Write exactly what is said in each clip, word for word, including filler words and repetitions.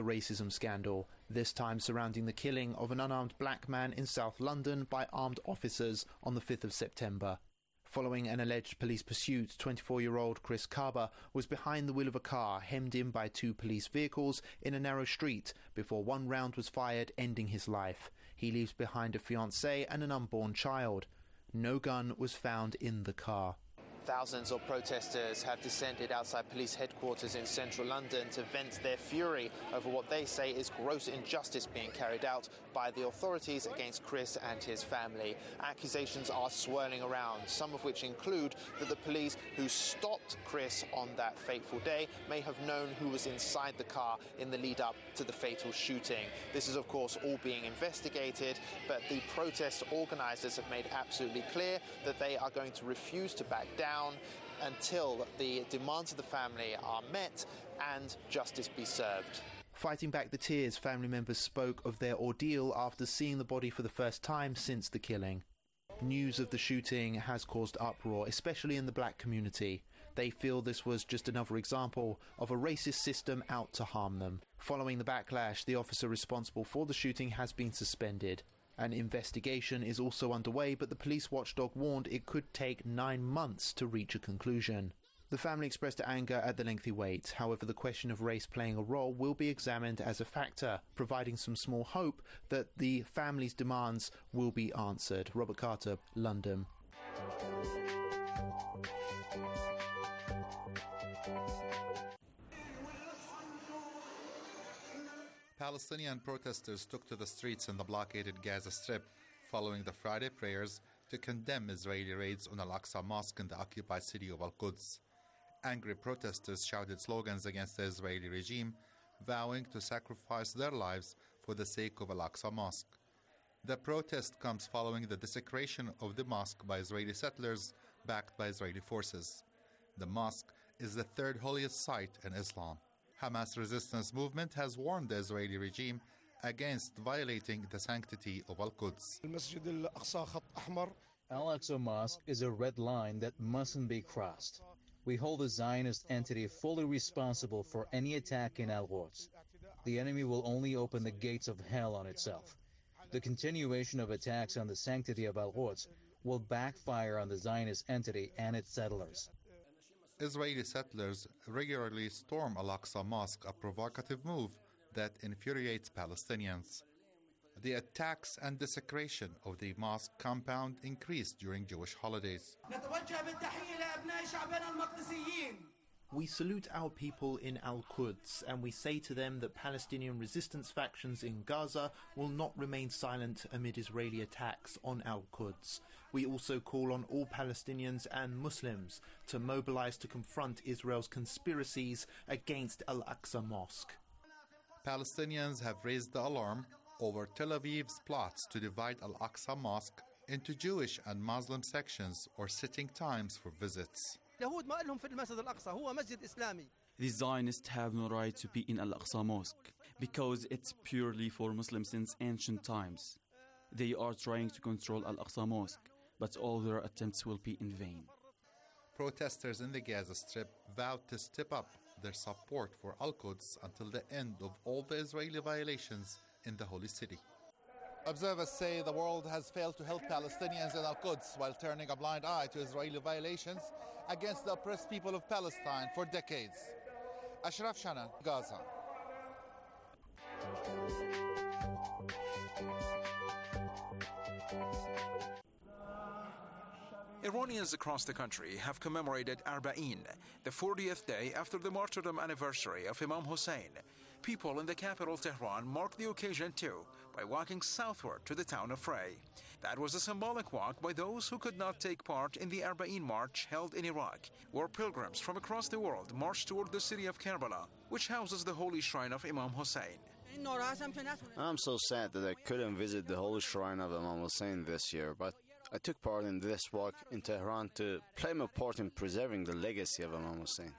A racism scandal, this time surrounding the killing of an unarmed black man in South London by armed officers on the fifth of September. Following an alleged police pursuit, twenty-four-year-old Chris Kaba was behind the wheel of a car, hemmed in by two police vehicles in a narrow street, before one round was fired, ending his life. He leaves behind a fiancée and an unborn child. No gun was found in the car. Thousands of protesters have descended outside police headquarters in central London to vent their fury over what they say is gross injustice being carried out by the authorities against Chris and his family. Accusations are swirling around, some of which include that the police who stopped Chris on that fateful day may have known who was inside the car in the lead up to the fatal shooting. This is, of course, all being investigated, but the protest organisers have made absolutely clear that they are going to refuse to back down until the demands of the family are met and justice be served. Fighting back the tears, family members spoke of their ordeal after seeing the body for the first time since the killing. News of the shooting has caused uproar, especially in the black community. They feel this was just another example of a racist system out to harm them. Following the backlash, the officer responsible for the shooting has been suspended. An investigation is also underway, but the police watchdog warned it could take nine months to reach a conclusion. The family expressed anger at the lengthy wait. However, the question of race playing a role will be examined as a factor, providing some small hope that the family's demands will be answered. Robert Carter, London. Palestinian protesters took to the streets in the blockaded Gaza Strip following the Friday prayers to condemn Israeli raids on Al-Aqsa Mosque in the occupied city of Al-Quds. Angry protesters shouted slogans against the Israeli regime, vowing to sacrifice their lives for the sake of Al-Aqsa Mosque. The protest comes following the desecration of the mosque by Israeli settlers backed by Israeli forces. The mosque is the third holiest site in Islam. Hamas resistance movement has warned the Israeli regime against violating the sanctity of Al-Quds. Al-Aqsa Mosque is a red line that mustn't be crossed. We hold the Zionist entity fully responsible for any attack in Al-Quds. The enemy will only open the gates of hell on itself. The continuation of attacks on the sanctity of Al-Quds will backfire on the Zionist entity and its settlers. Israeli settlers regularly storm Al-Aqsa Mosque, a provocative move that infuriates Palestinians. The attacks and desecration of the mosque compound increased during Jewish holidays. We salute our people in Al-Quds, and we say to them that Palestinian resistance factions in Gaza will not remain silent amid Israeli attacks on Al-Quds. We also call on all Palestinians and Muslims to mobilize to confront Israel's conspiracies against Al-Aqsa Mosque. Palestinians have raised the alarm over Tel Aviv's plots to divide Al-Aqsa Mosque into Jewish and Muslim sections or sitting times for visits. The Zionists have no right to be in Al-Aqsa Mosque because it's purely for Muslims since ancient times. They are trying to control Al-Aqsa Mosque, but all their attempts will be in vain. Protesters in the Gaza Strip vowed to step up their support for Al-Quds until the end of all the Israeli violations in the holy city. Observers say the world has failed to help Palestinians in Al-Quds while turning a blind eye to Israeli violations against the oppressed people of Palestine for decades. Ashraf Shana, Gaza. Iranians across the country have commemorated Arba'in, the fortieth day after the martyrdom anniversary of Imam Hussein. People in the capital Tehran marked the occasion too by walking southward to the town of Frey. That was a symbolic walk by those who could not take part in the Arba'in march held in Iraq, where pilgrims from across the world marched toward the city of Karbala, which houses the holy shrine of Imam Hussein. I'm so sad that I couldn't visit the holy shrine of Imam Hussein this year, but I took part in this walk in Tehran to play my part in preserving the legacy of Imam Hussein.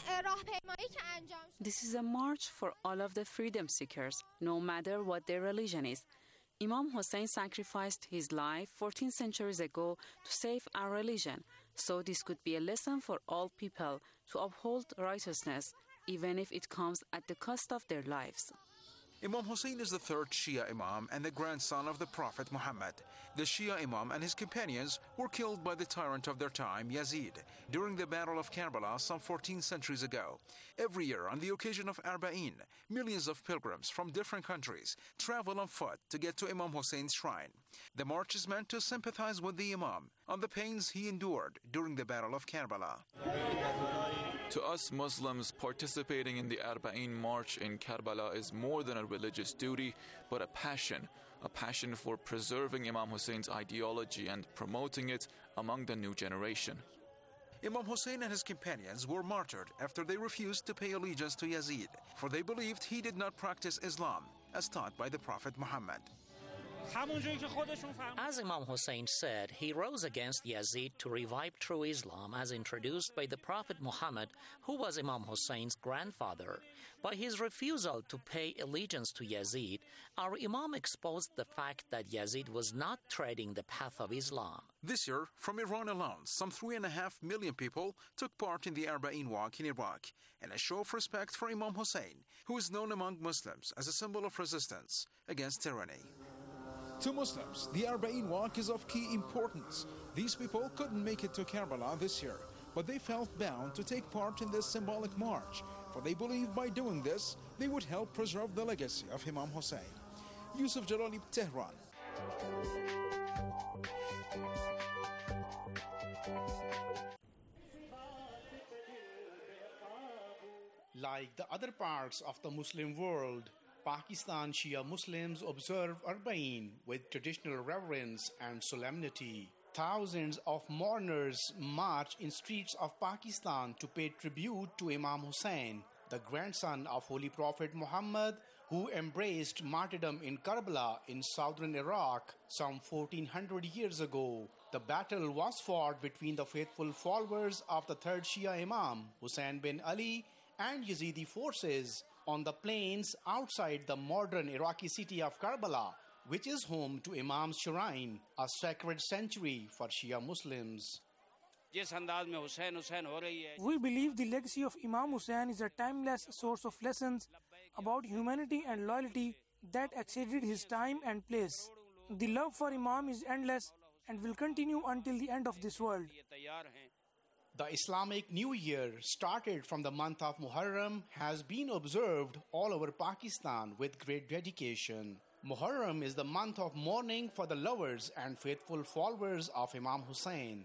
This is a march for all of the freedom seekers, no matter what their religion is. Imam Hussein sacrificed his life fourteen centuries ago to save our religion, so this could be a lesson for all people to uphold righteousness, even if it comes at the cost of their lives. Imam Hussein is the third Shia Imam and the grandson of the Prophet Muhammad. The Shia Imam and his companions were killed by the tyrant of their time, Yazid, during the Battle of Karbala some fourteen centuries ago. Every year, on the occasion of Arba'in, millions of pilgrims from different countries travel on foot to get to Imam Hussein's shrine. The march is meant to sympathize with the Imam on the pains he endured during the Battle of Karbala. To us Muslims, participating in the Arba'in March in Karbala is more than a religious duty, but a passion, a passion for preserving Imam Hussein's ideology and promoting it among the new generation. Imam Hussein and his companions were martyred after they refused to pay allegiance to Yazid, for they believed he did not practice Islam as taught by the Prophet Muhammad. As Imam Hussein said, he rose against Yazid to revive true Islam as introduced by the Prophet Muhammad, who was Imam Hussein's grandfather. By his refusal to pay allegiance to Yazid, our Imam exposed the fact that Yazid was not treading the path of Islam. This year, from Iran alone, some three and a half million people took part in the Arba'in walk in Iraq, in a show of respect for Imam Hussein, who is known among Muslims as a symbol of resistance against tyranny. To Muslims, the Arba'in walk is of key importance. These people couldn't make it to Karbala this year, but they felt bound to take part in this symbolic march, for they believed by doing this, they would help preserve the legacy of Imam Hussein. Yusuf Jalali, Tehran. Like the other parts of the Muslim world, Pakistan Shia Muslims observe Arba'in with traditional reverence and solemnity. Thousands of mourners march in streets of Pakistan to pay tribute to Imam Hussein, the grandson of Holy Prophet Muhammad, who embraced martyrdom in Karbala in southern Iraq some fourteen hundred years ago. The battle was fought between the faithful followers of the third Shia Imam, Hussein bin Ali, and Yazidi forces on the plains outside the modern Iraqi city of Karbala, which is home to Imam's shrine, a sacred sanctuary for Shia Muslims. We believe the legacy of Imam Hussein is a timeless source of lessons about humanity and loyalty that exceeded his time and place. The love for Imam is endless and will continue until the end of this world. The Islamic New Year, started from the month of Muharram, has been observed all over Pakistan with great dedication. Muharram is the month of mourning for the lovers and faithful followers of Imam Hussein.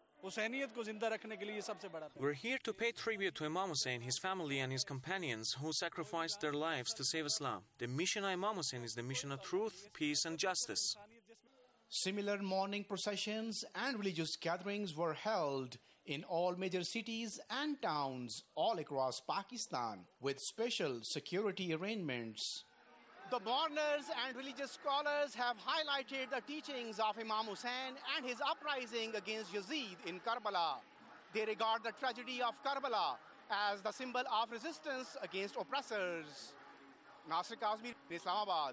We're here to pay tribute to Imam Hussein, his family and his companions who sacrificed their lives to save Islam. The mission of Imam Hussein is the mission of truth, peace and justice. Similar mourning processions and religious gatherings were held in all major cities and towns all across Pakistan with special security arrangements. The mourners and religious scholars have highlighted the teachings of Imam Hussein and his uprising against Yazid in Karbala. They regard the tragedy of Karbala as the symbol of resistance against oppressors. Nasir Kazmi, Islamabad.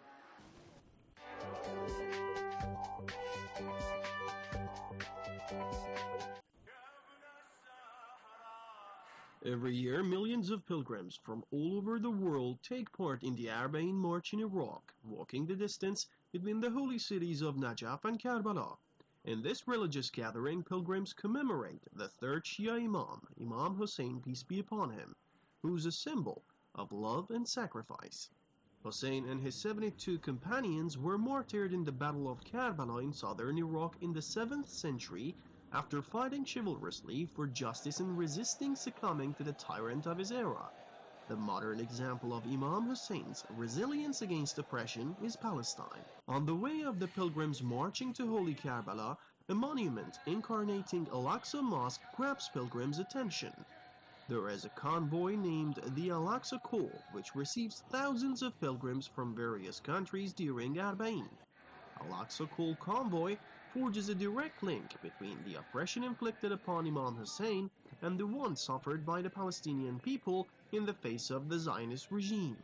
Every year, millions of pilgrims from all over the world take part in the Arba'in March in Iraq, walking the distance between the holy cities of Najaf and Karbala. In this religious gathering, pilgrims commemorate the third Shia Imam, Imam Hussein, peace be upon him, who is a symbol of love and sacrifice. Hussein and his seventy-two companions were martyred in the Battle of Karbala in southern Iraq in the seventh century after fighting chivalrously for justice and resisting succumbing to the tyrant of his era. The modern example of Imam Hussein's resilience against oppression is Palestine. On the way of the pilgrims marching to Holy Karbala, a monument incarnating Al-Aqsa Mosque grabs pilgrims' attention. There is a convoy named the Al-Aqsa Call, which receives thousands of pilgrims from various countries during Arba'in. Al-Aqsa Call convoy forges a direct link between the oppression inflicted upon Imam Hussein and the one suffered by the Palestinian people in the face of the Zionist regime.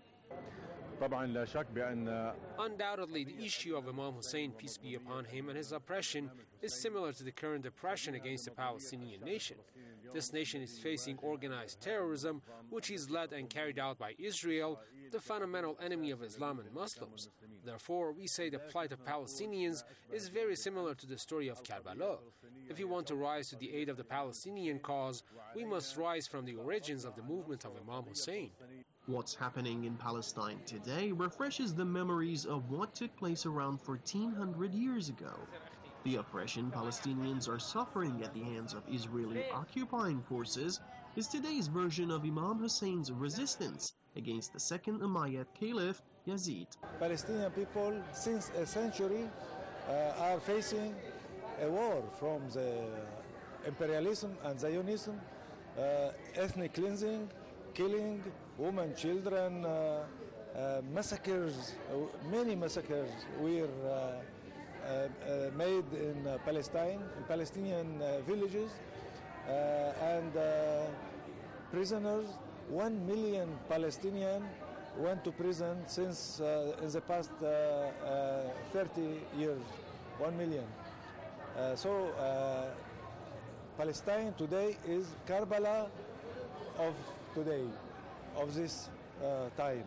Undoubtedly, the issue of Imam Hussein, peace be upon him, and his oppression is similar to the current oppression against the Palestinian nation. This nation is facing organized terrorism, which is led and carried out by Israel, the fundamental enemy of Islam and Muslims. Therefore, we say the plight of Palestinians is very similar to the story of Karbala. If we want to rise to the aid of the Palestinian cause, we must rise from the origins of the movement of Imam Hussein. What's happening in Palestine today refreshes the memories of what took place around fourteen hundred years ago. The oppression Palestinians are suffering at the hands of Israeli occupying forces is today's version of Imam Hussein's resistance against the second Umayyad Caliph, Yazid. Palestinian people, since a century, uh, are facing a war from the imperialism and Zionism, uh, ethnic cleansing, killing women, children, uh, uh, massacres, uh, many massacres were uh, uh, uh, made in uh, Palestine, in Palestinian uh, villages, uh, and uh, prisoners. One million Palestinians went to prison since uh, in the past uh, uh, thirty years. One million. Uh, so uh, Palestine today is Karbala of today, of this uh, time.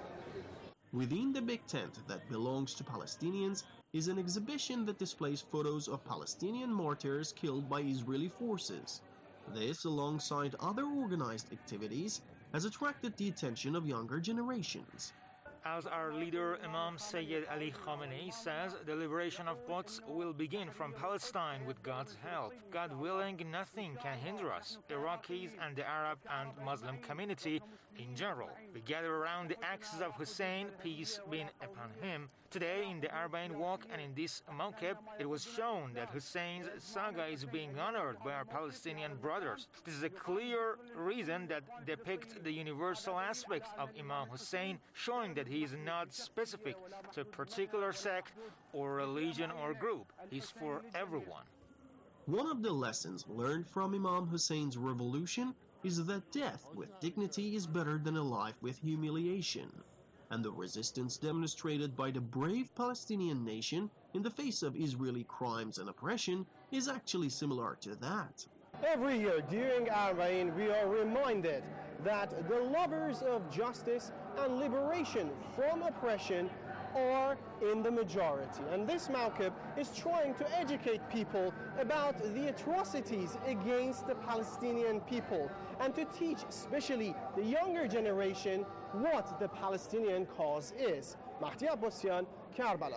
Within the big tent that belongs to Palestinians is an exhibition that displays photos of Palestinian martyrs killed by Israeli forces. This, alongside other organized activities, has attracted the attention of younger generations. As our leader Imam Sayyid Ali Khamenei says, the liberation of Quds will begin from Palestine with God's help. God willing, nothing can hinder us, Iraqis and the Arab and Muslim community in general. We gather around the axis of Hussein, peace be upon him. Today in the Arba'in Walk and in this Mawqif, it was shown that Hussein's saga is being honored by our Palestinian brothers. This is a clear reason that depicts the universal aspects of Imam Hussein, showing that he is not specific to a particular sect or religion or group. He's for everyone. One of the lessons learned from Imam Hussein's revolution is that death with dignity is better than a life with humiliation. And the resistance demonstrated by the brave Palestinian nation in the face of Israeli crimes and oppression is actually similar to that. Every year during Arba'in, we are reminded that the lovers of justice and liberation from oppression are in the majority. And this Mawqif is trying to educate people about the atrocities against the Palestinian people and to teach especially the younger generation what the Palestinian cause is. Mahdi Abbasian, Karbala.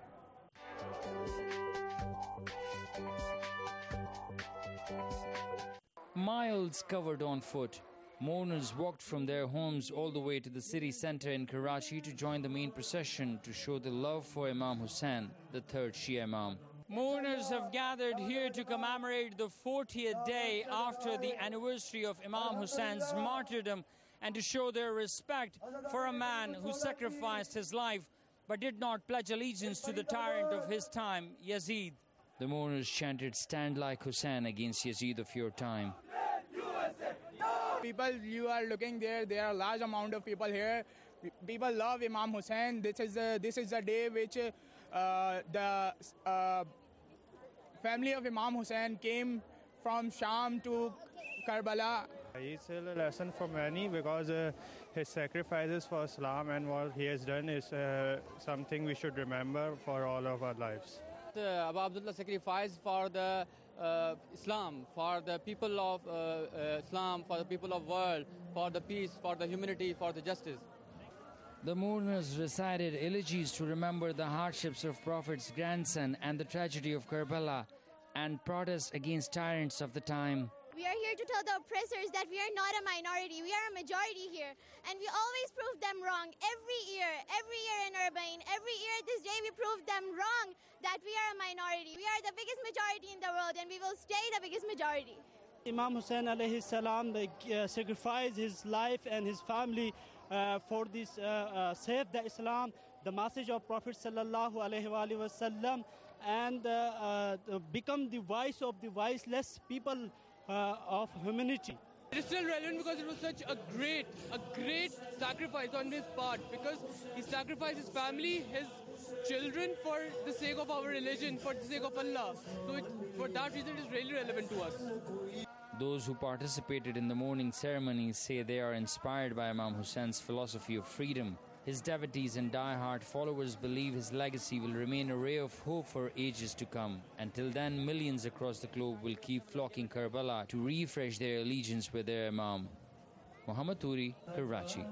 Miles covered on foot, mourners walked from their homes all the way to the city center in Karachi to join the main procession to show the love for Imam Hussain, the third Shia Imam. Mourners have gathered here to commemorate the fortieth day after the anniversary of Imam Hussein's martyrdom and to show their respect for a man who sacrificed his life but did not pledge allegiance to the tyrant of his time, Yazid. The mourners chanted, "Stand like Hussein against Yazid of your time." People, you are looking there, there are a large amount of people here. People love Imam Hussein. This is a, this is a day which uh, the uh, family of Imam Hussein came from Sham to Karbala. It's a lesson for many because uh, his sacrifices for Islam and what he has done is uh, something we should remember for all of our lives. Uh, Abu Abdullah sacrificed for the uh, Islam, for the people of uh, uh, Islam, for the people of the world, for the peace, for the humanity, for the justice. The mourners recited elegies to remember the hardships of Prophet's grandson and the tragedy of Karbala and protest against tyrants of the time. We are here to tell the oppressors that we are not a minority, we are a majority here. And we always prove them wrong. Every year, every year in Arba'in, every year this day we prove them wrong that we are a minority. We are the biggest majority in the world and we will stay the biggest majority. Imam Hussein alayhi salam uh, sacrificed his life and his family uh, for this uh, uh, save the Islam, the message of Prophet sallallahu alaihi wasallam, and uh, uh, become the voice of the voiceless people uh, of humanity. It is still relevant because it was such a great, a great sacrifice on his part, because he sacrificed his family, his children for the sake of our religion, for the sake of Allah. So it, for that reason it is really relevant to us. Those who participated in the mourning ceremonies say they are inspired by Imam Hussein's philosophy of freedom. His devotees and die-hard followers believe his legacy will remain a ray of hope for ages to come. Until then, millions across the globe will keep flocking Karbala to refresh their allegiance with their Imam. Muhammad Turi, Karachi.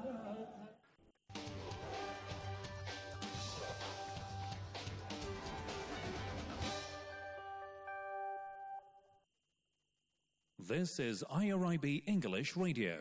This is I R I B English Radio.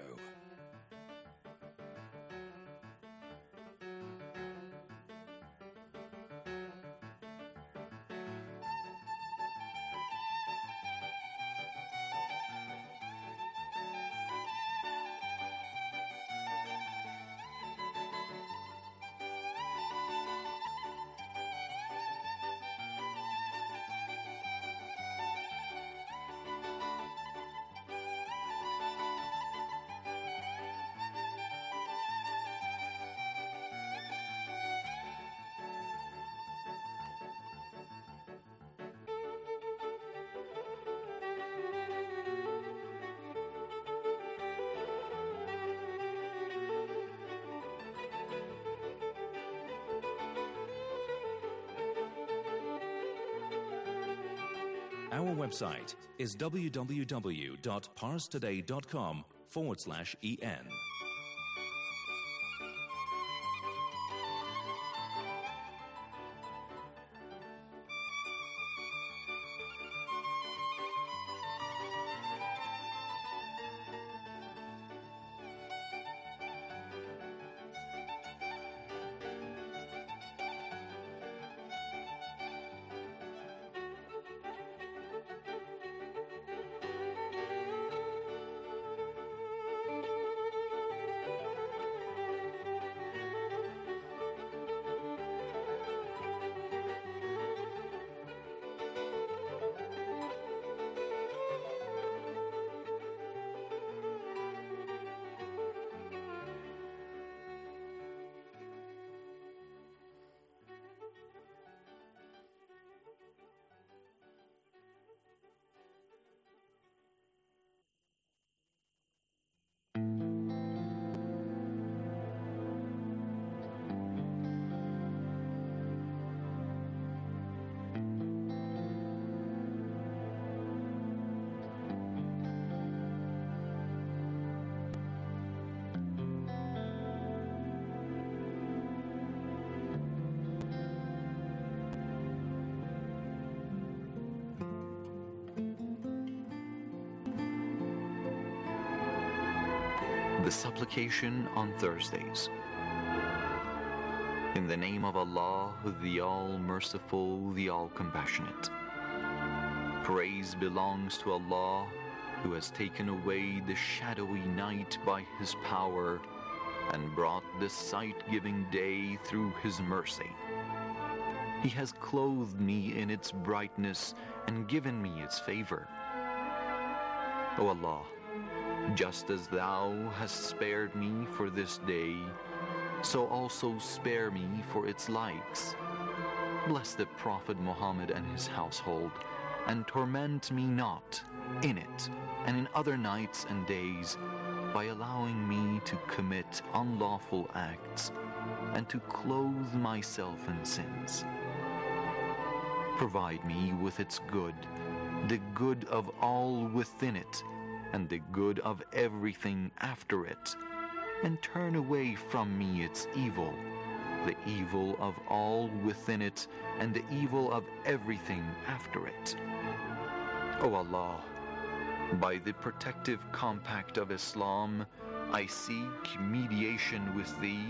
Our website is www.parstoday.com forward slash en. The supplication on Thursdays. In the name of Allah, the All-Merciful, the All-Compassionate. Praise belongs to Allah, who has taken away the shadowy night by His power and brought the sight-giving day through His mercy. He has clothed me in its brightness and given me its favor. O Allah, just as Thou hast spared me for this day, so also spare me for its likes. Bless the Prophet Muhammad and his household, and torment me not in it and in other nights and days by allowing me to commit unlawful acts and to clothe myself in sins. Provide me with its good, the good of all within it, and the good of everything after it, and turn away from me its evil, the evil of all within it, and the evil of everything after it. O Allah, by the protective compact of Islam, I seek mediation with Thee,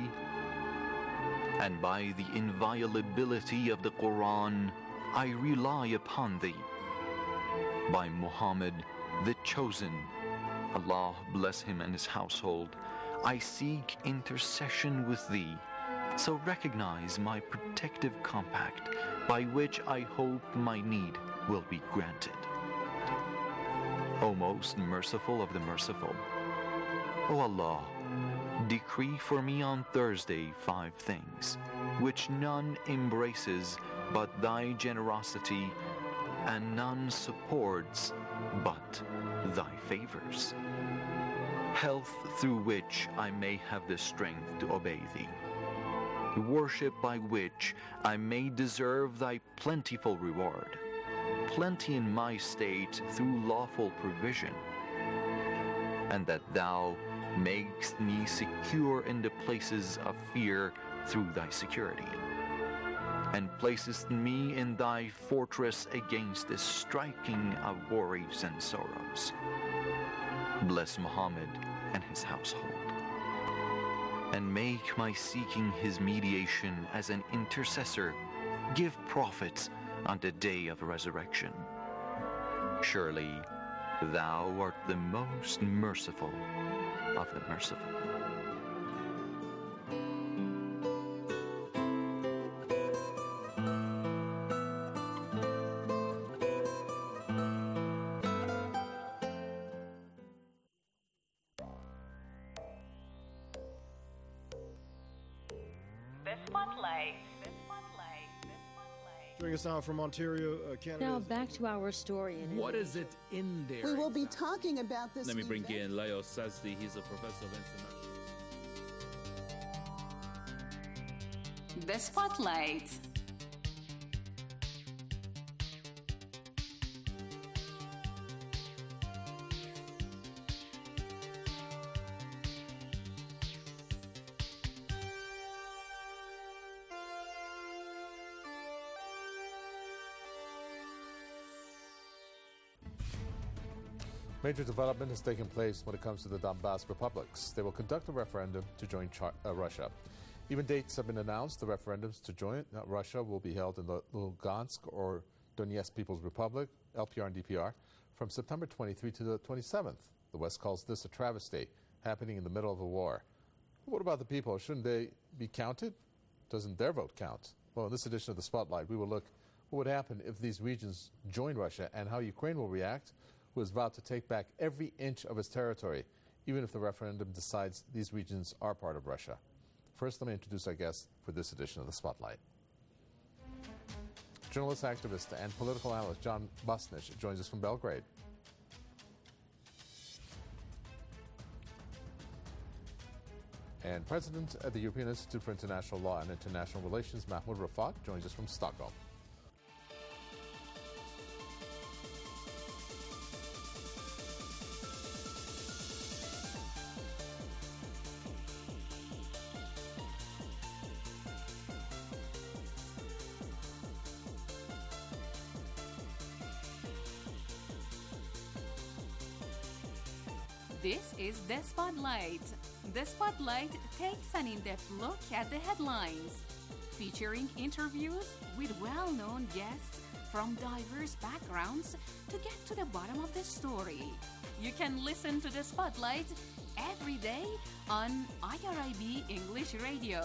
and by the inviolability of the Quran, I rely upon Thee. By Muhammad, the Chosen, Allah bless him and his household, I seek intercession with Thee, so recognize my protective compact, by which I hope my need will be granted. O most merciful of the merciful, O Allah, decree for me on Thursday five things, which none embraces but Thy generosity, and none supports but thy favors. Health through which I may have the strength to obey thee. Worship by which I may deserve thy plentiful reward. Plenty in my state through lawful provision. And that thou makest me secure in the places of fear through thy security. And placest me in thy fortress against the striking of worries and sorrows. Bless Muhammad and his household. And make my seeking his mediation as an intercessor give profit on the day of resurrection. Surely thou art the most merciful of the merciful. Joining us now from Ontario, uh, Canada. Now back to our story. In what is it in there? We will be talking about this. Let me bring event. in Leo Sazdi. He's a professor of international. The Spotlight. Major development has taken place when it comes to the Donbas republics. They will conduct a referendum to join Char- uh, Russia. Even dates have been announced. The referendums to join uh, Russia will be held in the Lugansk or Donetsk People's Republic, L P R and D P R, from September twenty-third to the twenty-seventh. The West calls this a travesty, happening in the middle of a war. What about the people? Shouldn't they be counted? Doesn't their vote count? Well, in this edition of The Spotlight, we will look what would happen if these regions join Russia and how Ukraine will react, who has vowed to take back every inch of its territory, even if the referendum decides these regions are part of Russia. First, let me introduce our guest for this edition of The Spotlight. Journalist, activist, and political analyst John Busnich joins us from Belgrade. And President at the European Institute for International Law and International Relations, Mahmoud Rafat, joins us from Stockholm. This is The Spotlight. The Spotlight takes an in-depth look at the headlines, featuring interviews with well-known guests from diverse backgrounds to get to the bottom of the story. You can listen to The Spotlight every day on I R I B English Radio.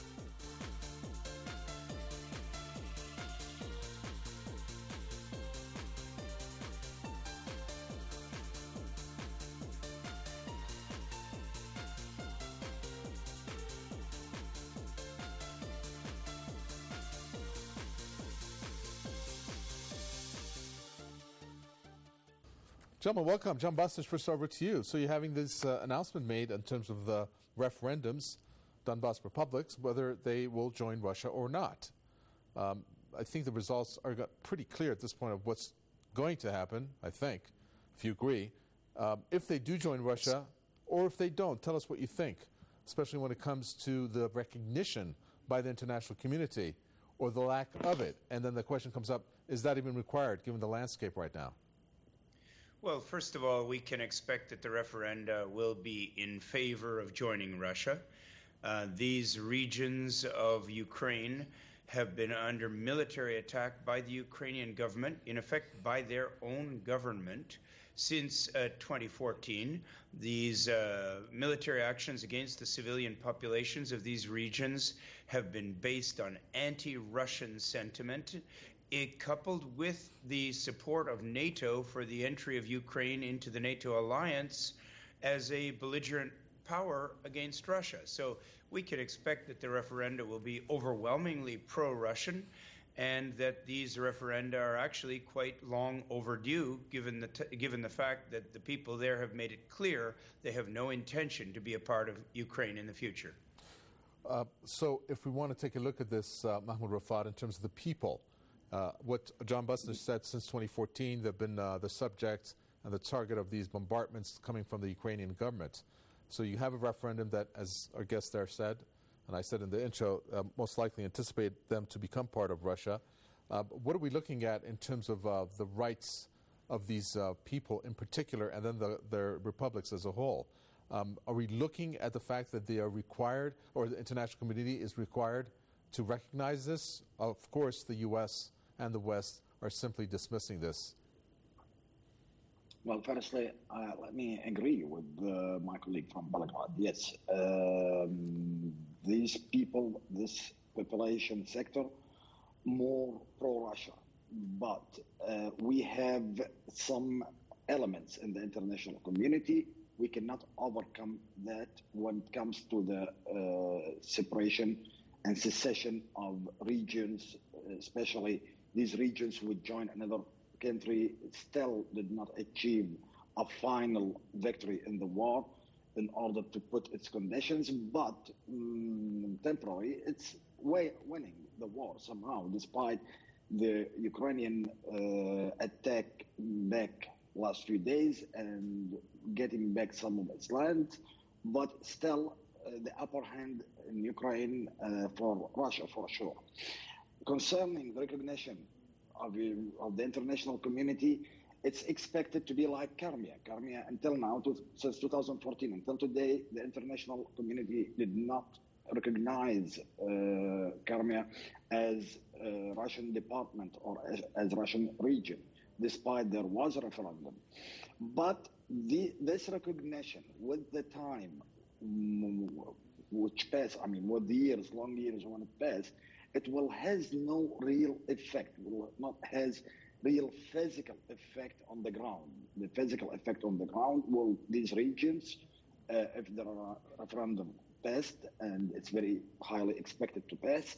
Gentlemen, welcome. John Busnich, first over to you. So you're having this uh, announcement made in terms of the referendums, Donbas republics, whether they will join Russia or not. Um, I think the results are pretty clear at this point of what's going to happen, I think, if you agree. Um, if they do join Russia, or if they don't, tell us what you think, especially when it comes to the recognition by the international community or the lack of it. And then the question comes up, is that even required given the landscape right now? Well, first of all, we can expect that the referenda will be in favor of joining Russia. Uh, these regions of Ukraine have been under military attack by the Ukrainian government, in effect by their own government, since uh, twenty fourteen. These uh, military actions against the civilian populations of these regions have been based on anti-Russian sentiment, It, coupled with the support of NATO for the entry of Ukraine into the NATO alliance as a belligerent power against Russia. So we could expect that the referenda will be overwhelmingly pro-Russian, and that these referenda are actually quite long overdue, given the t- given the fact that the people there have made it clear they have no intention to be a part of Ukraine in the future. Uh, so if we want to take a look at this, uh, Mahmoud Rafat, in terms of the people, uh, what John Busnich said since twenty fourteen, they've been uh, the subject and the target of these bombardments coming from the Ukrainian government. So you have a referendum that, as our guest there said, and I said in the intro, uh, most likely anticipate them to become part of Russia. Uh, what are we looking at in terms of uh, the rights of these uh, people in particular, and then the, their republics as a whole? Um, are we looking at the fact that they are required, or the international community is required to recognize this? Of course, the U S and the West are simply dismissing this. Well, firstly, uh, let me agree with uh, my colleague from Belgrade. Yes, um, these people, this population sector, more pro-Russia. But uh, we have some elements in the international community. We cannot overcome that when it comes to the uh, separation and secession of regions, especially these regions would join another country, still did not achieve a final victory in the war in order to put its conditions, but um, temporary, it's way winning the war somehow, despite the Ukrainian uh, attack back last few days and getting back some of its land, but still uh, the upper hand in Ukraine uh, for Russia for sure. Concerning the recognition of, of the international community, it's expected to be like Crimea. Crimea until now, to, since two thousand fourteen, until today, the international community did not recognize uh, Crimea as a Russian department or as, as Russian region, despite there was a referendum. But the, this recognition with the time, which passed, I mean, with the years, long years when it passed, it will has no real effect, will not has real physical effect on the ground. The physical effect on the ground will these regions, uh, if there are a referendum passed, and it's very highly expected to pass,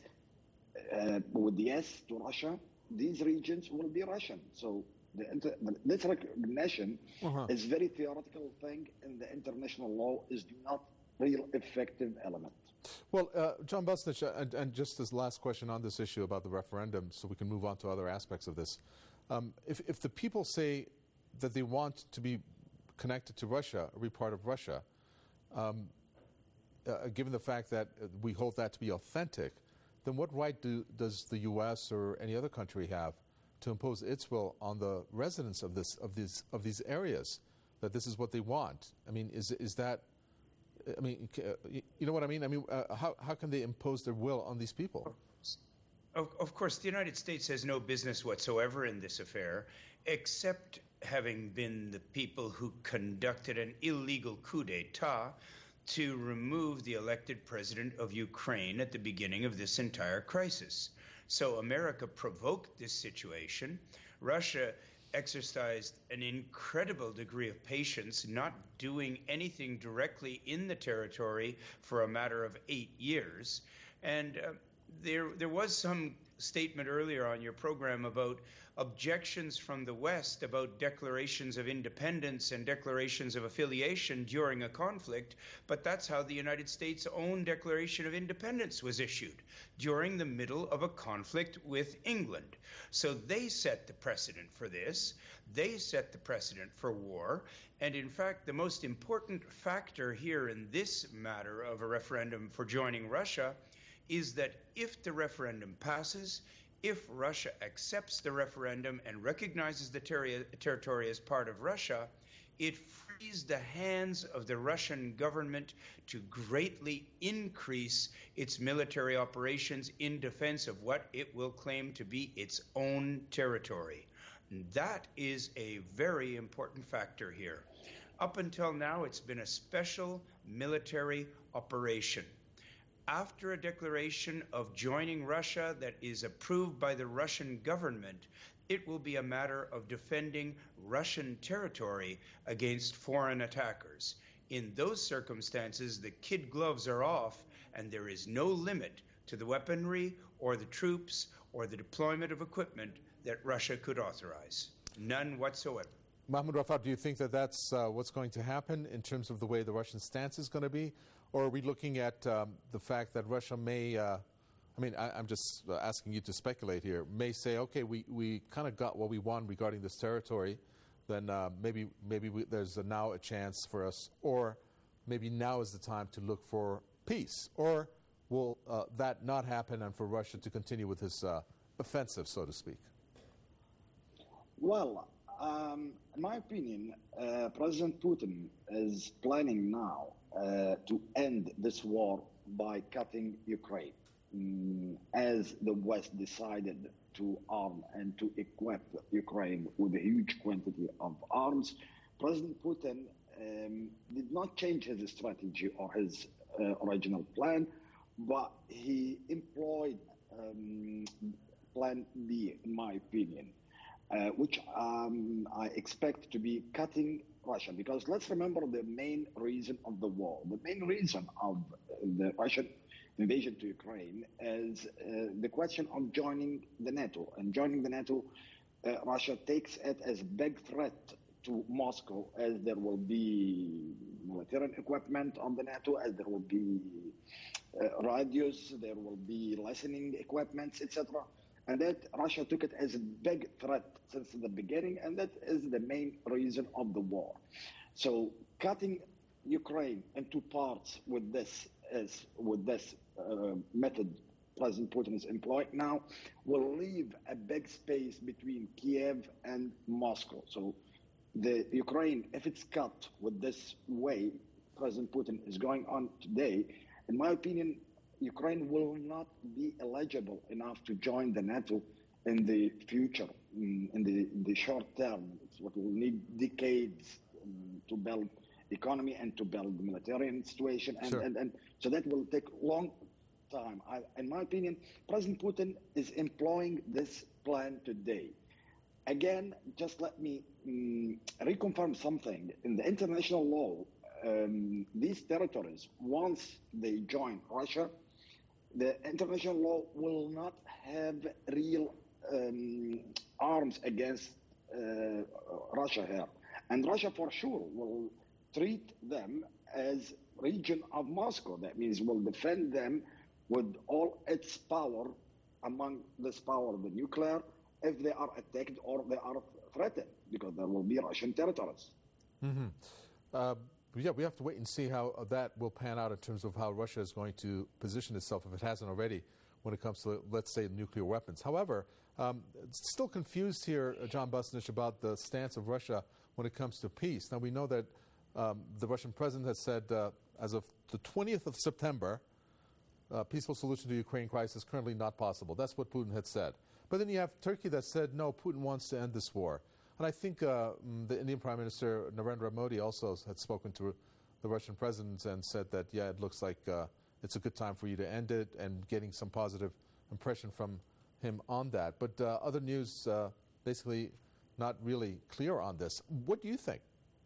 uh, with yes to Russia, these regions will be Russian. So the inter- this recognition uh-huh. is very theoretical thing, and the international law is not real effective element. Well, uh, John Busnich, and, and just this last question on this issue about the referendum, so we can move on to other aspects of this. Um, if, if the people say that they want to be connected to Russia, or be part of Russia, um, uh, given the fact that we hold that to be authentic, then what right do, does the U S or any other country have to impose its will on the residents of this of these of these areas, that this is what they want? I mean, is is that? I mean, you know what I mean? I mean, uh, how how can they impose their will on these people? Of, of course, the United States has no business whatsoever in this affair, except having been the people who conducted an illegal coup d'etat to remove the elected president of Ukraine at the beginning of this entire crisis. So America provoked this situation. Russia exercised an incredible degree of patience, not doing anything directly in the territory for a matter of eight years. And uh, there, there was some statement earlier on your program about objections from the West about declarations of independence and declarations of affiliation during a conflict, but that's how the United States' own Declaration of Independence was issued, during the middle of a conflict with England. So they set the precedent for this. They set the precedent for war. And in fact, the most important factor here in this matter of a referendum for joining Russia is that if the referendum passes, if Russia accepts the referendum and recognizes the ter- territory as part of Russia, it frees the hands of the Russian government to greatly increase its military operations in defense of what it will claim to be its own territory. And that is a very important factor here. Up until now, it's been a special military operation. After a declaration of joining Russia that is approved by the Russian government, it will be a matter of defending Russian territory against foreign attackers. In those circumstances, the kid gloves are off, and there is no limit to the weaponry or the troops or the deployment of equipment that Russia could authorize. None whatsoever. Mahmoud Rafat, do you think that that's uh, what's going to happen in terms of the way the Russian stance is going to be? Or are we looking at um, the fact that Russia may, uh, I mean, I, I'm just asking you to speculate here, may say, okay, we, we kind of got what we want regarding this territory, then uh, maybe maybe we, there's a, now a chance for us, or maybe now is the time to look for peace? Or will uh, that not happen and for Russia to continue with this uh, offensive, so to speak? Well, um, in my opinion, uh, President Putin is planning now uh, to end this war by cutting Ukraine. Mm, as the West decided to arm and to equip Ukraine with a huge quantity of arms, President Putin um, did not change his strategy or his uh, original plan, but he employed um, Plan B, in my opinion. Uh, which um, I expect to be cutting Russia. Because let's remember the main reason of the war. The main reason of the Russian invasion to Ukraine is uh, the question of joining the NATO. And joining the NATO, uh, Russia takes it as a big threat to Moscow, as there will be military equipment on the NATO, as there will be uh, radios, there will be listening equipment, et cetera. And that Russia took it as a big threat since the beginning, and that is the main reason of the war. So cutting Ukraine into parts with this is with this uh, method President Putin is employing now will leave a big space between Kiev and Moscow. So the Ukraine, if it's cut with this way President Putin is going on today, in my opinion, Ukraine will not be eligible enough to join the NATO in the future, in the, the short term. It's what will need decades um, to build economy and to build the military situation. And, Sure. and, and so that will take long time. I, in my opinion, President Putin is employing this plan today. Again, just let me um, reconfirm something. In the international law, um, these territories, once they join Russia, the international law will not have real um, arms against uh, Russia here. And Russia for sure will treat them as region of Moscow. That means will defend them with all its power, among this power, the nuclear, if they are attacked or they are threatened, because there will be Russian territories. Mm-hmm. Uh, yeah, we have to wait and see how that will pan out in terms of how Russia is going to position itself, if it hasn't already, when it comes to, let's say, nuclear weapons. However, um, still confused here, uh, John Busnich, about the stance of Russia when it comes to peace. Now, we know that um, the Russian president has said uh, as of the twentieth of September, a peaceful solution to the Ukraine crisis is currently not possible. That's what Putin had said. But then you have Turkey that said, no, Putin wants to end this war. And I think uh, the Indian Prime Minister Narendra Modi also had spoken to the Russian president and said that, yeah, it looks like uh, it's a good time for you to end it, and getting some positive impression from him on that. But uh, other news, uh, basically not really clear on this. What do you think?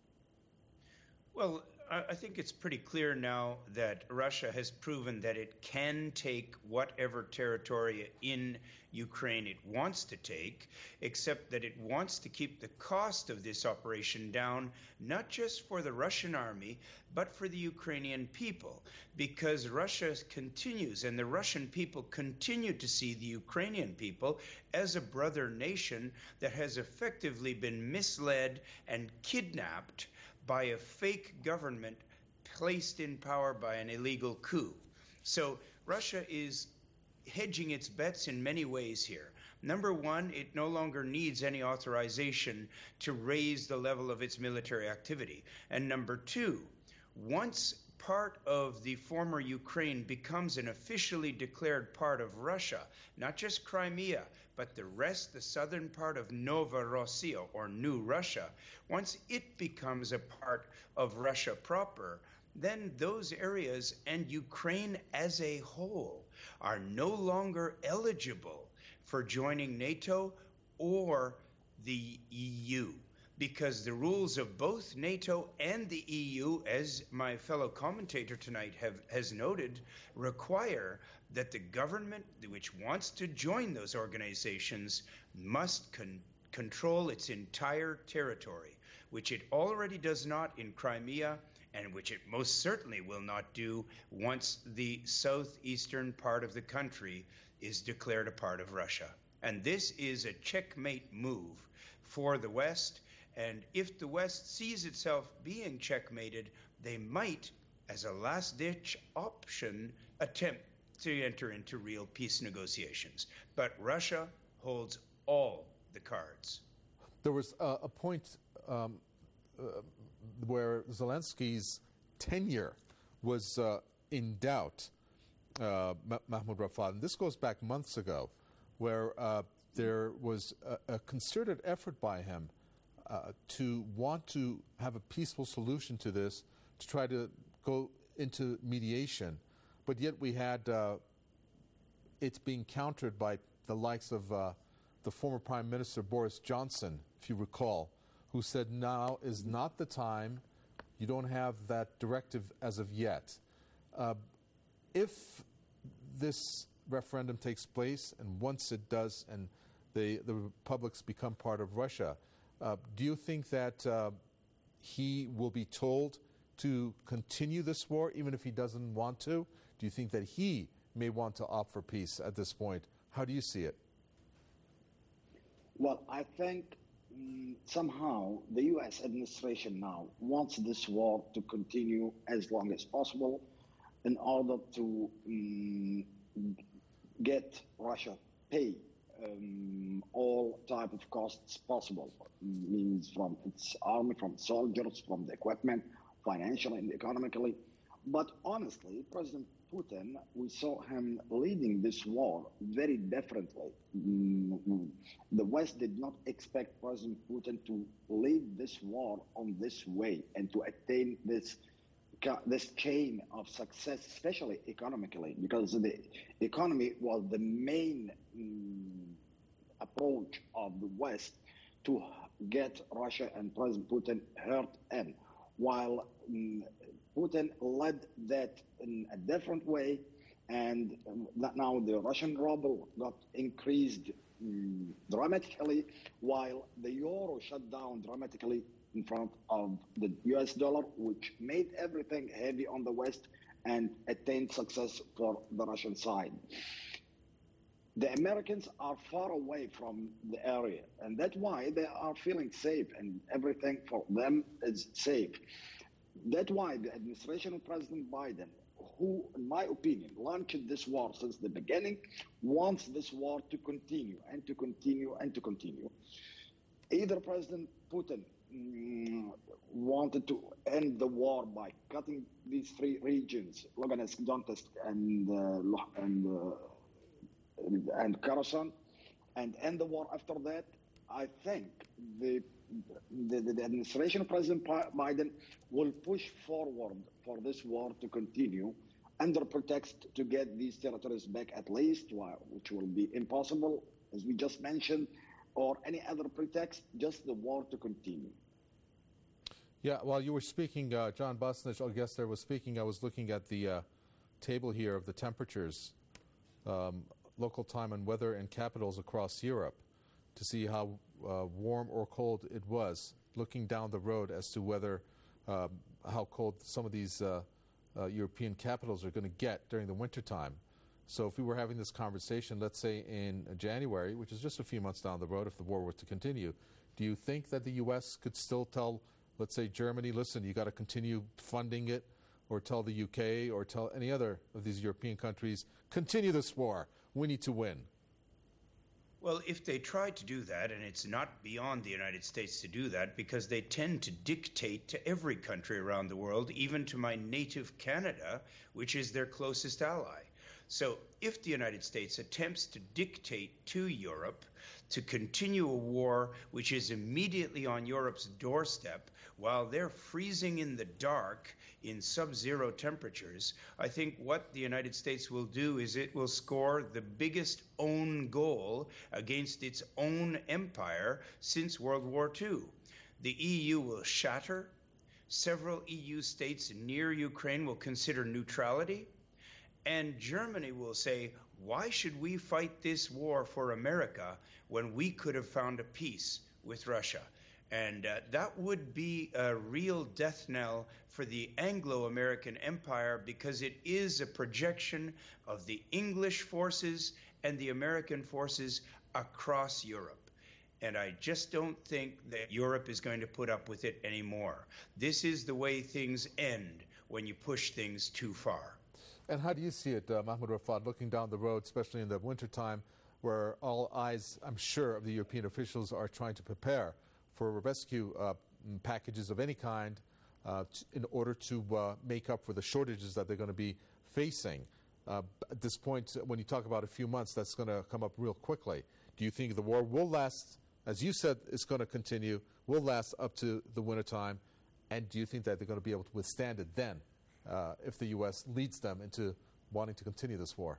Well, I I think it's pretty clear now that Russia has proven that it can take whatever territory in Ukraine it wants to take, except that it wants to keep the cost of this operation down, not just for the Russian army, but for the Ukrainian people, because Russia continues and the Russian people continue to see the Ukrainian people as a brother nation that has effectively been misled and kidnapped by a fake government placed in power by an illegal coup. So Russia is hedging its bets in many ways here. Number one, it no longer needs any authorization to raise the level of its military activity. And number two, once part of the former Ukraine becomes an officially declared part of Russia, not just Crimea, but the rest, the southern part of Novorossiya, or New Russia, once it becomes a part of Russia proper, then those areas and Ukraine as a whole are no longer eligible for joining NATO or the E U. because the rules of both NATO and the E U, as my fellow commentator tonight have, has noted, require that the government which wants to join those organizations must con- control its entire territory, which it already does not in Crimea, and which it most certainly will not do once the southeastern part of the country is declared a part of Russia. And this is a checkmate move for the West. And if the West sees itself being checkmated, they might, as a last-ditch option, attempt to enter into real peace negotiations. But Russia holds all the cards. There was uh, a point um, uh, where Zelensky's tenure was uh, in doubt, uh, Mahmoud Rafat. And this goes back months ago, where uh, there was a, a concerted effort by him uh, to want to have a peaceful solution to this, to try to go into mediation. But yet we had uh, it being countered by the likes of uh, the former Prime Minister Boris Johnson, if you recall, who said now is not the time, you don't have that directive as of yet. Uh, if this referendum takes place, and once it does, and the, the republics become part of Russia, uh, do you think that uh, he will be told to continue this war, even if he doesn't want to? Do you think that he may want to opt for peace at this point? How do you see it? Well, I think um, somehow the U S administration now wants this war to continue as long as possible in order to um, get Russia pay um, all type of costs possible. It means from its army, from its soldiers, from the equipment, financially and economically. But honestly, President Putin, we saw him leading this war very differently. Mm, the West did not expect President Putin to lead this war on this way and to attain this this chain of success, especially economically, because the economy was the main mm, approach of the West to get Russia and President Putin hurt in, while mm, Putin led that in a different way, and um, now the Russian ruble got increased um, dramatically, while the euro shut down dramatically in front of the U S dollar, which made everything heavy on the West and attained success for the Russian side. The Americans are far away from the area, and that's why they are feeling safe, and everything for them is safe. That's why the administration of President Biden, who, in my opinion, launched this war since the beginning, wants this war to continue and to continue and to continue. Either President Putin mm, wanted to end the war by cutting these three regions, Lugansk, Donetsk, and uh, and uh, and Kherson, and end the war after that. I think the The, the, the administration of President Biden will push forward for this war to continue under pretext to get these territories back at least, which will be impossible, as we just mentioned, or any other pretext, just the war to continue. Yeah, while you were speaking, uh, John Bosnich, our guest there, was speaking, I was looking at the uh, table here of the temperatures, um, local time and weather in capitals across Europe, to see how uh, warm or cold it was, looking down the road as to whether uh, how cold some of these uh, uh, European capitals are going to get during the wintertime. So if we were having this conversation, let's say in January, which is just a few months down the road if the war were to continue, do you think that the U S could still tell, let's say Germany, listen, you got to continue funding it, or tell the U K or tell any other of these European countries, continue this war, we need to win? Well, if they try to do that, and it's not beyond the United States to do that, because they tend to dictate to every country around the world, even to my native Canada, which is their closest ally. So if the United States attempts to dictate to Europe to continue a war which is immediately on Europe's doorstep while they're freezing in the dark in sub-zero temperatures, I think what the United States will do is it will score the biggest own goal against its own empire since World War Two. The E U will shatter. Several E U states near Ukraine will consider neutrality. And Germany will say, why should we fight this war for America when we could have found a peace with Russia? And uh, that would be a real death knell for the Anglo-American empire, because it is a projection of the English forces and the American forces across Europe. And I just don't think that Europe is going to put up with it anymore. This is the way things end when you push things too far. And how do you see it, uh, Mahmoud Rafat, looking down the road, especially in the wintertime, where all eyes, I'm sure, of the European officials are trying to prepare for rescue uh, packages of any kind uh, t- in order to uh, make up for the shortages that they're going to be facing? Uh, at this point, when you talk about a few months, that's going to come up real quickly. Do you think the war will last, as you said, it's going to continue, will last up to the wintertime? And do you think that they're going to be able to withstand it then, uh, if the U S leads them into wanting to continue this war?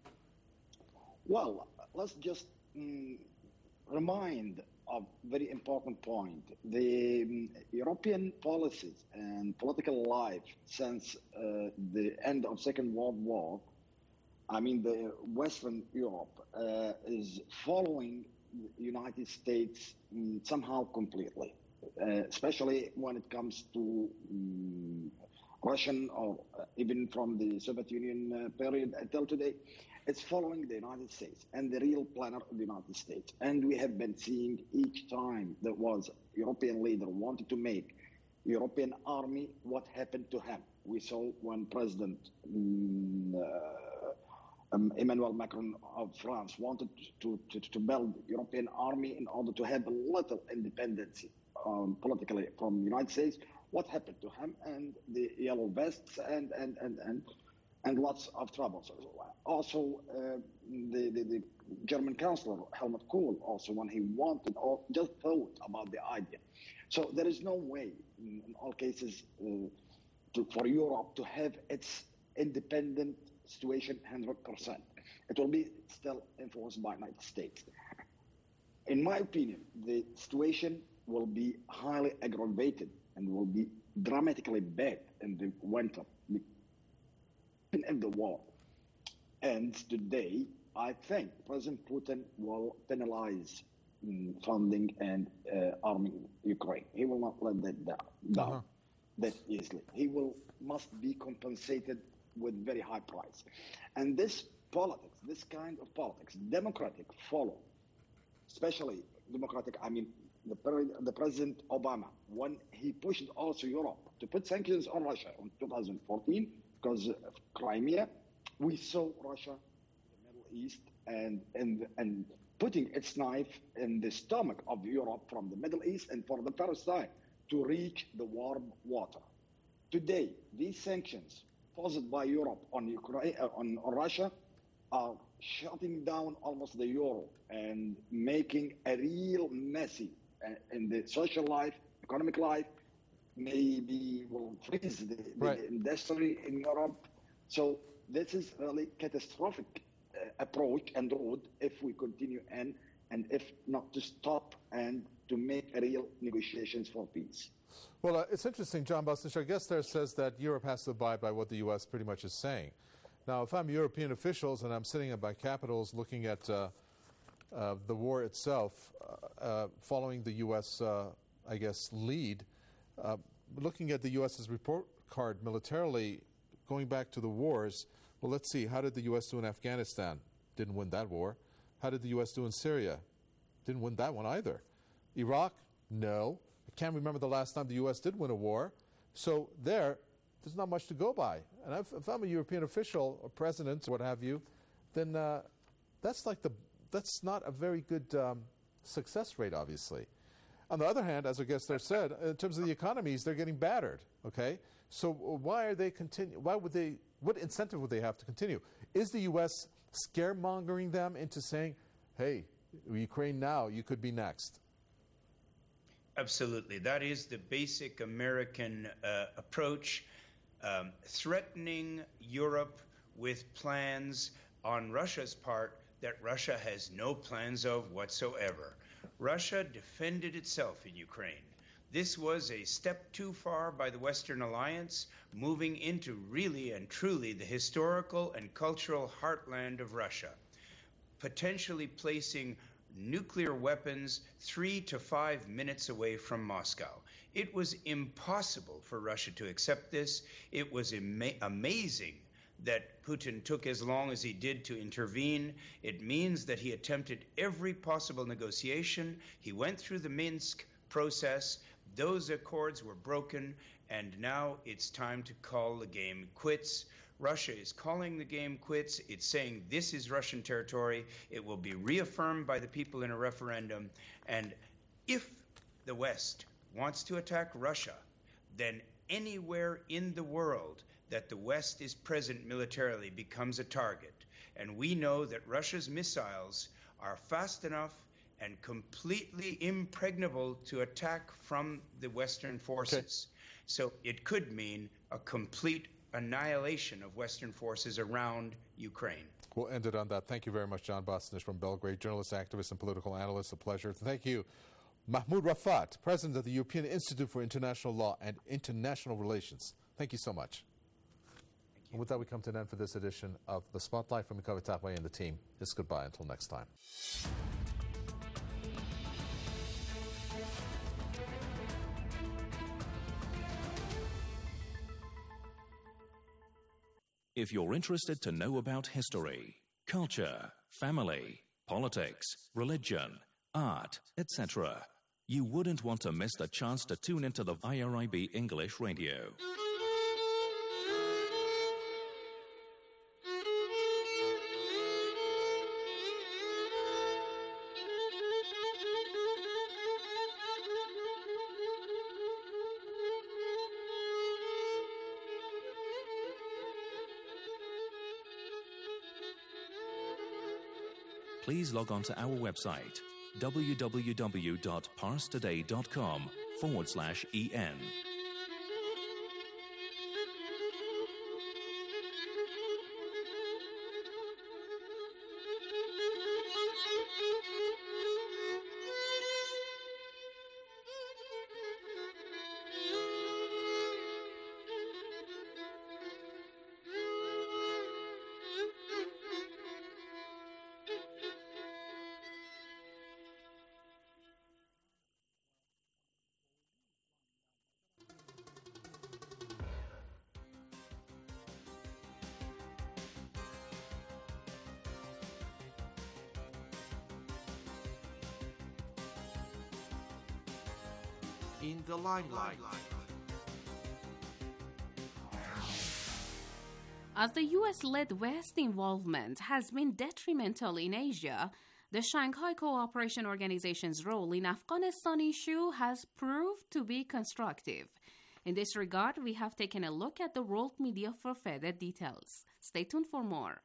Well, let's just mm, remind a very important point. The um, European policies and political life since uh, the end of Second World War, I mean, the Western Europe uh, is following the United States um, somehow completely, uh, especially when it comes to um, Russian or uh, even from the Soviet Union uh, period until today. It's following the United States and the real planner of the United States. And we have been seeing each time there was a European leader wanted to make European army, what happened to him. We saw when President um, uh, um, Emmanuel Macron of France wanted to, to, to build European army in order to have a little independence um, politically from the United States. What happened to him and the yellow vests and, and, and, and and lots of troubles. Also, uh, the, the, the German Chancellor, Helmut Kohl, also when he wanted or just thought about the idea. So there is no way, in, in all cases, uh, to, for Europe to have its independent situation one hundred percent. It will be still influenced by the United States. In my opinion, the situation will be highly aggravated and will be dramatically bad in the winter. In the war. And today, I think President Putin will penalize um, funding and uh, arming Ukraine. He will not let that down, down uh-huh. that easily. He will must be compensated with very high price. And this politics, this kind of politics, democratic follow, especially democratic, I mean, the, the President Obama, when he pushed also Europe to put sanctions on Russia in two thousand fourteen, because of Crimea, we saw Russia in the Middle East and, and, and putting its knife in the stomach of Europe from the Middle East, and for the first time to reach the warm water. Today, these sanctions posed by Europe on Ukraine, uh, on, on Russia, are shutting down almost the euro and making a real messy uh, in the social life, economic life. Maybe will freeze the, the right. industry in Europe. So this is really catastrophic uh, approach and road if we continue and and if not to stop and to make real negotiations for peace. Well, uh, it's interesting, John Bosnish. I guess there says that Europe has to abide by what the U S pretty much is saying. Now, if I'm European officials and I'm sitting in my capitals looking at uh, uh, the war itself, uh, uh, following the U S, uh, I guess, lead, Uh, looking at the U S's report card militarily, going back to the wars, well, let's see, how did the U S do in Afghanistan? Didn't win that war. How did the U S do in Syria? Didn't win that one either. Iraq? No. I can't remember the last time the U S did win a war. So there, there's not much to go by. And if, if I'm a European official or president or what have you, then uh, that's like the that's not a very good um, success rate, obviously. On the other hand, as I guess they said, in terms of the economies, they're getting battered. Okay, so why are they continue? Why would they? What incentive would they have to continue? Is the U S scaremongering them into saying, "Hey, Ukraine, now you could be next"? Absolutely, that is the basic American uh, approach, um, threatening Europe with plans on Russia's part that Russia has no plans of whatsoever. Russia defended itself in Ukraine. This was a step too far by the Western Alliance, moving into really and truly the historical and cultural heartland of Russia, potentially placing nuclear weapons three to five minutes away from Moscow. It was impossible for Russia to accept this. It was ama- amazing that Putin took as long as he did to intervene. It means that he attempted every possible negotiation. He went through the Minsk process. Those accords were broken, and now it's time to call the game quits. Russia is calling the game quits. It's saying this is Russian territory. It will be reaffirmed by the people in a referendum. And if the West wants to attack Russia, then anywhere in the world that the West is present militarily becomes a target. And we know that Russia's missiles are fast enough and completely impregnable to attack from the Western forces. Okay. So it could mean a complete annihilation of Western forces around Ukraine. We'll end it on that. Thank you very much, John Bosnish from Belgrade, journalist, activist, and political analyst. A pleasure. Thank you, Mahmoud Rafat, president of the European Institute for International Law and International Relations. Thank you so much. And with that, we come to an end for this edition of The Spotlight. From Mikhail Tapway and the team, it's goodbye until next time. If you're interested to know about history, culture, family, politics, religion, art, et cetera, you wouldn't want to miss the chance to tune into the I R I B English Radio. Please log on to our website, www.parstoday.com forward slash EN. In the limelight. As the U S-led West involvement has been detrimental in Asia, the Shanghai Cooperation Organization's role in Afghanistan issue has proved to be constructive. In this regard, we have taken a look at the world media for further details. Stay tuned for more.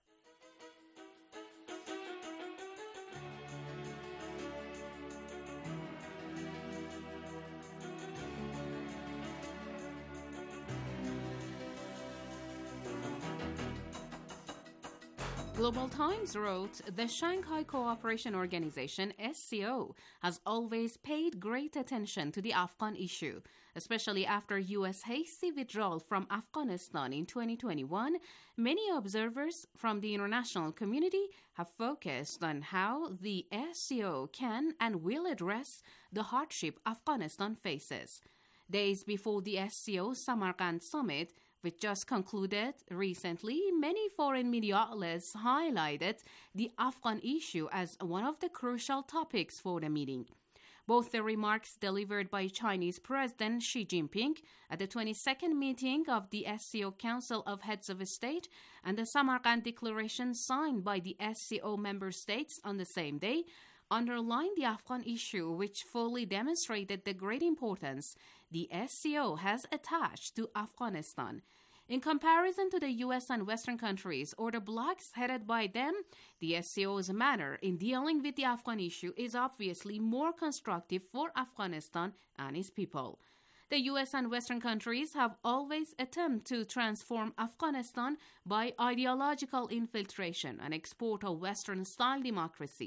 Global Times wrote, the Shanghai Cooperation Organization, S C O, has always paid great attention to the Afghan issue, especially after U S hasty withdrawal from Afghanistan in twenty twenty-one. Many observers from the international community have focused on how the S C O can and will address the hardship Afghanistan faces. Days before the S C O Samarkand summit, which just concluded recently, many foreign media outlets highlighted the Afghan issue as one of the crucial topics for the meeting. Both the remarks delivered by Chinese President Xi Jinping at the twenty-second meeting of the S C O Council of Heads of State and the Samarkand Declaration signed by the S C O member states on the same day underlined the Afghan issue, which fully demonstrated the great importance the S C O has attached to Afghanistan. In comparison to the U S and Western countries or the blocs headed by them, the S C O's manner in dealing with the Afghan issue is obviously more constructive for Afghanistan and its people. The U S and Western countries have always attempted to transform Afghanistan by ideological infiltration and export of Western-style democracy.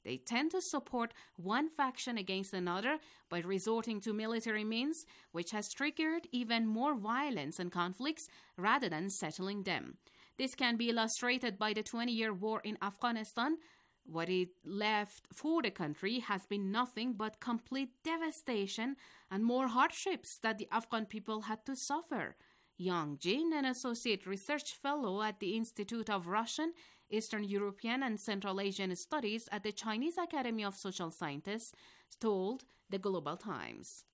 They tend to support one faction against another by resorting to military means, which has triggered even more violence and conflicts rather than settling them. This can be illustrated by the twenty-year war in Afghanistan. What it left for the country has been nothing but complete devastation and more hardships that the Afghan people had to suffer. Yang Jin, an associate research fellow at the Institute of Russian, Eastern European and Central Asian Studies at the Chinese Academy of Social Sciences, told the Global Times.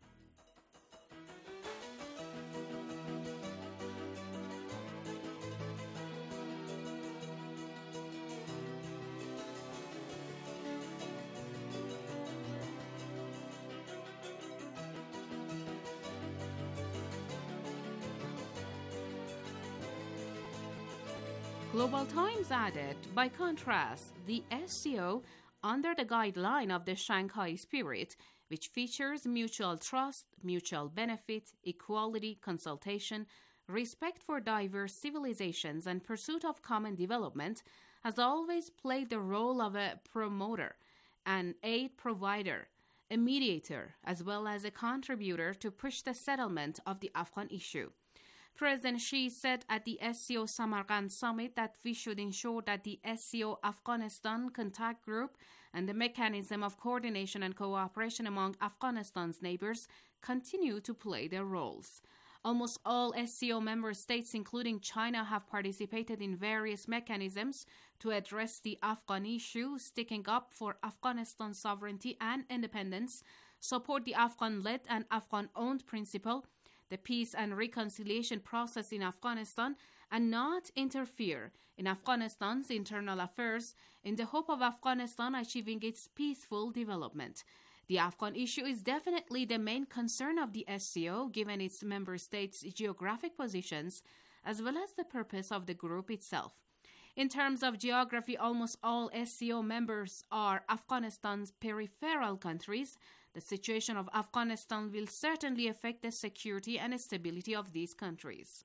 Global Times added, by contrast, the S C O, under the guideline of the Shanghai Spirit, which features mutual trust, mutual benefit, equality, consultation, respect for diverse civilizations, and pursuit of common development, has always played the role of a promoter, an aid provider, a mediator, as well as a contributor to push the settlement of the Afghan issue. President Xi said at the S C O Samarkand summit that we should ensure that the S C O Afghanistan contact group and the mechanism of coordination and cooperation among Afghanistan's neighbors continue to play their roles. Almost all S C O member states, including China, have participated in various mechanisms to address the Afghan issue, sticking up for Afghanistan's sovereignty and independence, support the Afghan-led and Afghan-owned principle, the peace and reconciliation process in Afghanistan, and not interfere in Afghanistan's internal affairs in the hope of Afghanistan achieving its peaceful development. The Afghan issue is definitely the main concern of the S C O, given its member states' geographic positions, as well as the purpose of the group itself. In terms of geography, almost all S C O members are Afghanistan's peripheral countries. The situation of Afghanistan will certainly affect the security and stability of these countries.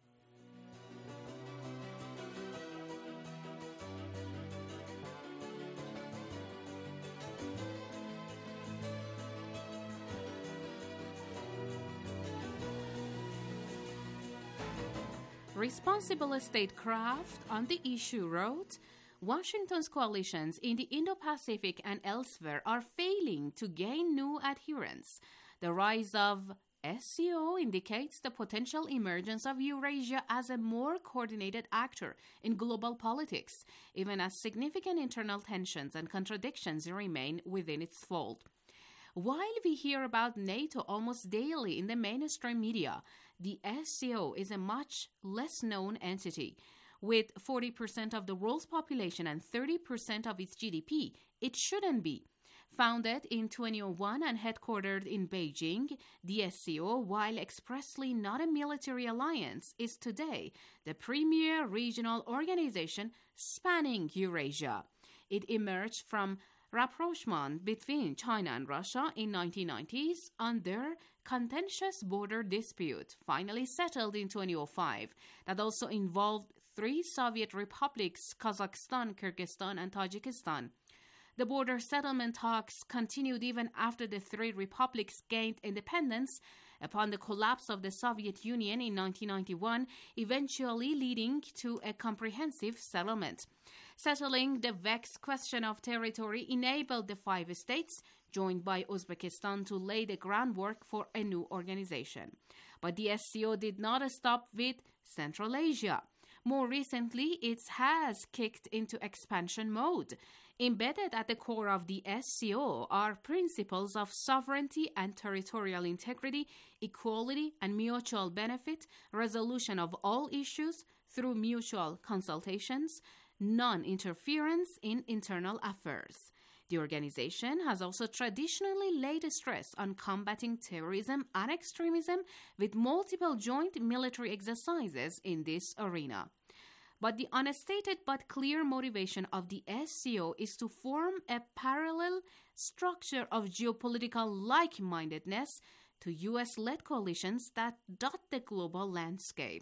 Responsible Statecraft on the issue wrote, Washington's coalitions in the Indo-Pacific and elsewhere are failing to gain new adherents. The rise of S C O indicates the potential emergence of Eurasia as a more coordinated actor in global politics, even as significant internal tensions and contradictions remain within its fold. While we hear about NATO almost daily in the mainstream media, the S C O is a much less known entity. With forty percent of the world's population and thirty percent of its G D P, it shouldn't be. Founded in twenty oh one and headquartered in Beijing, the S C O, while expressly not a military alliance, is today the premier regional organization spanning Eurasia. It emerged from rapprochement between China and Russia in nineteen nineties under contentious border dispute, finally settled in twenty oh five, that also involved three Soviet republics, Kazakhstan, Kyrgyzstan, and Tajikistan. The border settlement talks continued even after the three republics gained independence upon the collapse of the Soviet Union in nineteen ninety-one, eventually leading to a comprehensive settlement. Settling the vexed question of territory enabled the five states, joined by Uzbekistan, to lay the groundwork for a new organization. But the S C O did not stop with Central Asia. More recently, it has kicked into expansion mode. Embedded at the core of the S C O are principles of sovereignty and territorial integrity, equality and mutual benefit, resolution of all issues through mutual consultations, non-interference in internal affairs. The organization has also traditionally laid stress on combating terrorism and extremism with multiple joint military exercises in this arena. But the unstated but clear motivation of the S C O is to form a parallel structure of geopolitical like-mindedness to U S-led coalitions that dot the global landscape.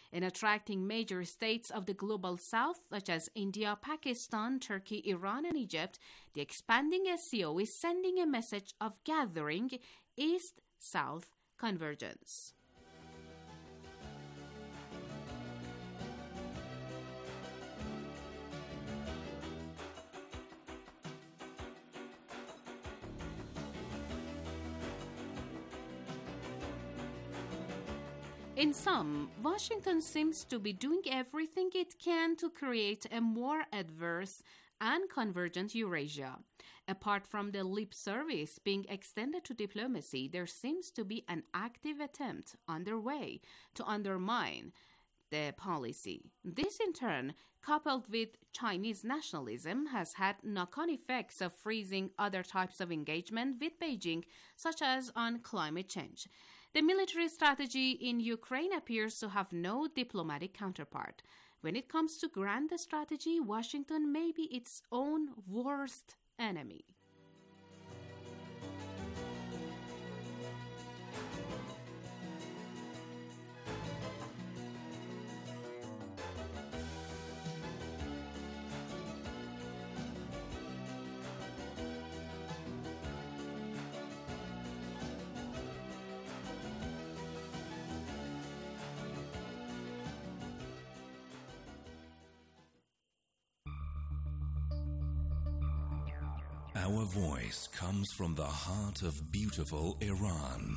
in attracting major states of the global south such as India, Pakistan, Turkey, Iran, and Egypt. The expanding S C O is sending a message of gathering East-South convergence. In sum, Washington seems to be doing everything it can to create a more adverse and convergent Eurasia. Apart from the lip service being extended to diplomacy, there seems to be an active attempt underway to undermine the policy. This, in turn, coupled with Chinese nationalism, has had knock-on effects of freezing other types of engagement with Beijing, such as on climate change. The military strategy in Ukraine appears to have no diplomatic counterpart. When it comes to grand strategy, Washington may be its own worst enemy. Our voice comes from the heart of beautiful Iran.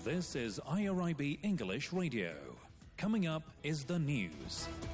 This is I R I B English Radio. Coming up is the news.